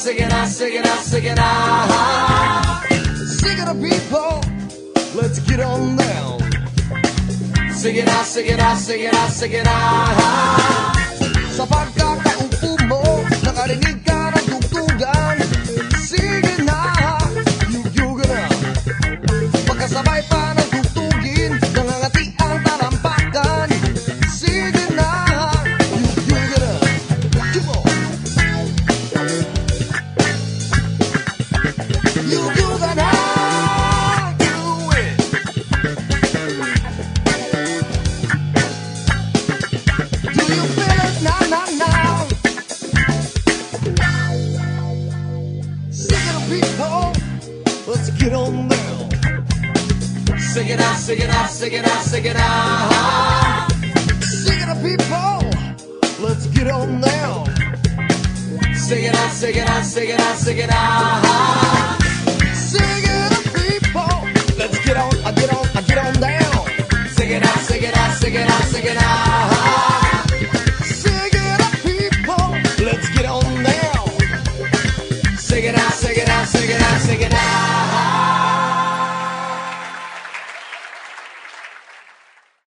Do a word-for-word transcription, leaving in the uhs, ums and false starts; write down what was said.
sing it out, sing it out, sing it out. Sing it out, people, let's get on down. Sing it out, sing it out, sing it out, sing it out. Sa pagkakaupo mo, nakarinig ka ng tugtugan. Sige na, yug-yugan na. Pagkasabay pa ng tugtugin, nangangati ang talampakan. Sige na, yug-yugan na. Come on. Yug-yugan na. Do it. Do you feel it now, now, now? Sing it out, people, let's get on down. Sing it out, sing it out, sing it out, sing it out. Sing it out, people, let's get on down. Sing it out, sing it out, sing it out, sing it out. Sing it out, people, let's get on, I get on, I get on down. Sing it out, sing it out, sing it out, sing it out. Sing it out, people, let's get on down. Sing it out,